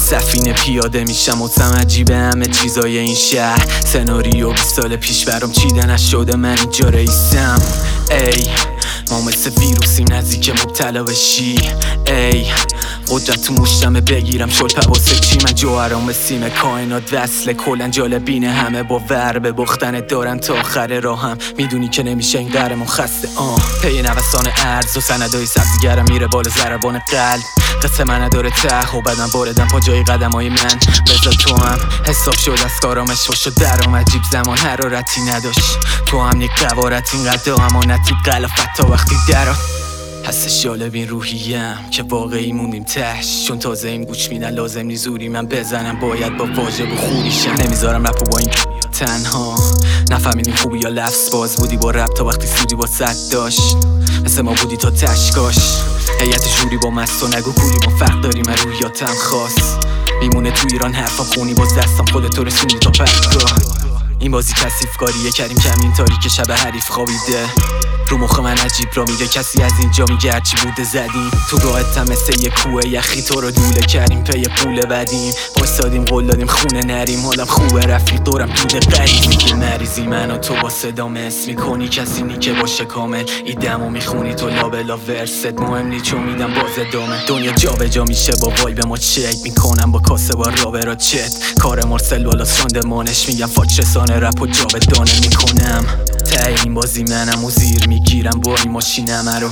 سفینه پیاده میشم مطمئن عجیبه همه چیزای این شهر. سناریو 20 سال پیش برام چیده نشده، من اینجا رئیسم. ای ما مثل ویروسیم نزدیک مبتلا بشی. ای قدرت تو مشتمه بگیرم شل پواسه چی. من جوهرام سیم کائنات وصله، کلن جالبینه همه باور به بختن دارن تا آخر راهم. میدونی که نمیشه این قهرمان خسته پی نوسان ارز و سندای سبزیگرم میره بالا ضربان قلب. قصه من نداره ته و بدن باردم پا جای قدمای من. بذار تو هم حساب شد از کارامش باشه درام عجیب زمان حرارتی نداشت. تو هم یک قوارت اینقدر امانتی قلافت تا وقتی درات هستش. جالب این روحیم که واقعی موندیم تش، چون تازه این گوش میدن لازم نی زوری من بزنم، باید با واژه بخوریشم. نمیذارم رپ و با این تنها نفهمیدیم خوبی یا لفظ باز بودی با رپ تا وقتی سودی با صد داشت. مثل ما بودی تا تشکاش هیئت جوری با مست و نگو کولی ما فرق داریم من رویاتم خاص. میمونه تو ایران حرفم خونی باز دستم خودتو رسونی تا پرگاه. این بازی کثیف کاریه کریم کمین تاریک شب حریف خوابیده، رو مخ من عجیب را میره کسی از اینجا میگه هرچی بوده زدیم. تو راحتم مثل یه کوه یخی تو رو دوله کردیم پی پول بدیم. بایستادیم قول دادیم خونه نریم حالم خوبه رفیق دورم دوده قریزی که مریضی من و تو با صدا مس میکنی کسی نی که باشه کامل. ایدمو میخونی تو لابلا ورست مهم نی چون میدم باز ادامه. دنیا جا به جا میشه با وایب ما چک میکنم با کاسه با رابرا چت. کار مرسل بالا ساندمانش میگم فاچ رسانه رپ و جا به دانه میکنم. ته این بازی منم و زیر میگیرم با این ماشینم رو.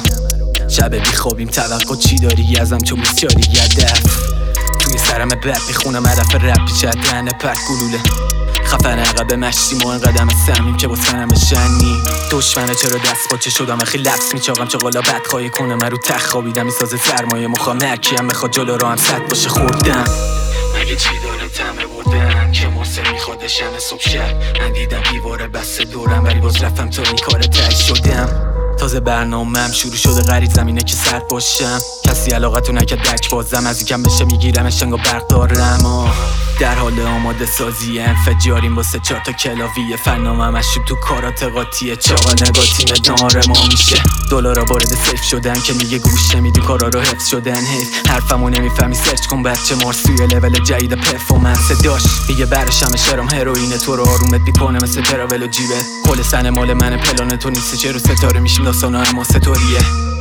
شب بیخوابیم توقع چی داری ازم چون بسیاری هدف. توی سرم بد میخونم هدف رپ پیچه دهنه پرد گلوله. خفن عقب مشتیم و انقدم سمیم که با سنم شنی. دشمنه چرا دست باچه شدم خیلی لفظ میچاقم چقالا بدخواهی کنه من رو تخت خوابیدم. میسازه سرمایه مخوام هرکیم بخواد جلو رو هم صد باشه خوردم. مگه چی داره تمه بردن که مرسل میخوادش همه صبح شب. من دیدم دیواره بسته دورم ولی باز رفتم تا این کار تهی شدم. تازه برنامه‌ام شروع شده غریب زمینه که سرد باشم. کسی علاقتو نکرد دک بازم از یکم بشه میگیرمش انگار برق دارم. در حال آماده سازی انفجاریم واسه 4 تا کلاویه. فنامه مشروب تو کارات قاطیه چاقا نگاه تیم دار ما میشه. دلارا وارد سیف شدن که میگه گوش نمیدی کارا رو حفظ شدن حیف. حرفمو نمیفهمی سرچ کن بچه مارسوی لول جدید پرفورمنس داشت. میگه برش همه شرم هروئین تو رو آرومت میکنه مثل تراول و جیبه. کل سن مال من پلان تو نیست چه رو ستاره میشیم داستانا اما ستوریه.